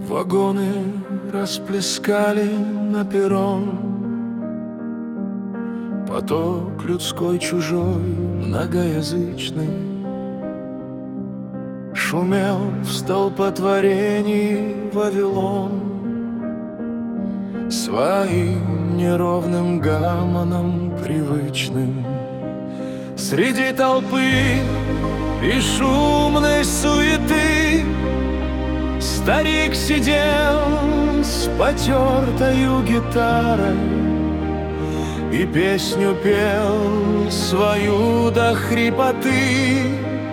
Вагоны расплескали на перрон поток людской чужой, многоязычный. Шумел в столпотворении Вавилон своим неровным гамоном привычным. Среди толпы и шумной суеты старик сидел с потертою гитарой и песню пел свою до хрипоты.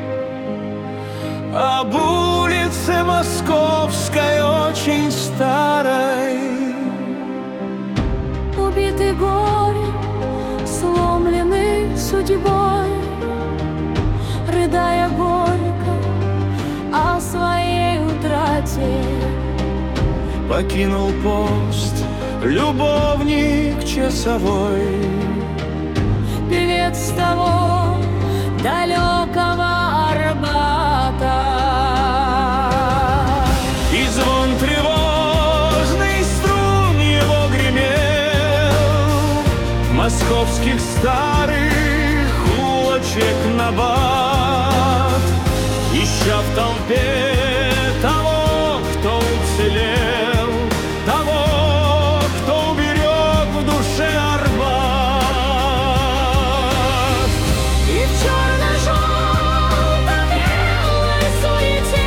Об улице Московской очень старой, убитый горем, сломленный судьбой, рыдая горько о своей утрате, покинул пост любовник часовой, певец того далекого Арбата. И звон тревожный струн его гремел, московских старых улочек набат, ища в толпе того, кто уцелел, того, кто уберег в душе Арбат. И в черно-желто-белой суете,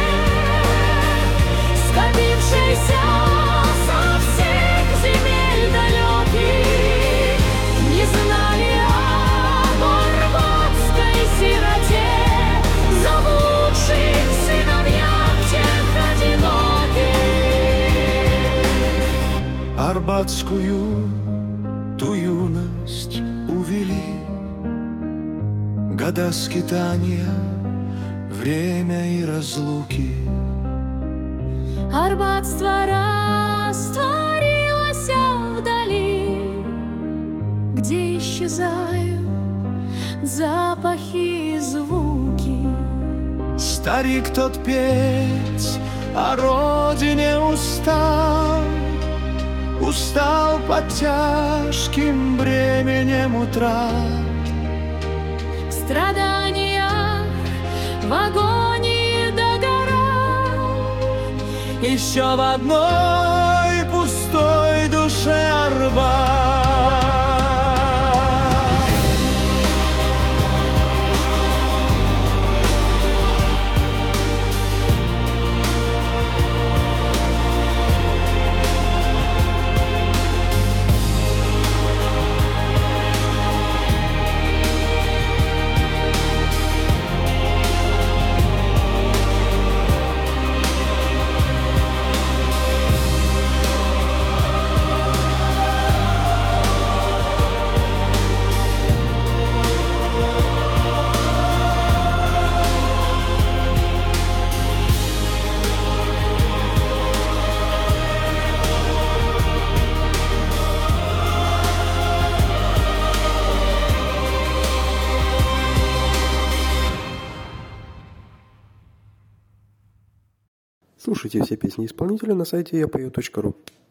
скопившейся со всех земель далеких, не знали об арбатской сироте, заблудших сыновьях тех одиноких. Арбатскую ту юность увели года скитания, время и разлуки. Арбатство растворилось вдали, где исчезают запахи и звуки. Старик тот петь о родине устал, устал под тяжким бременем утрат. В страданиях в агонии догорал, Еще в одной пустой душе Арбат. Слушайте все песни исполнителя на сайте yapою.ru.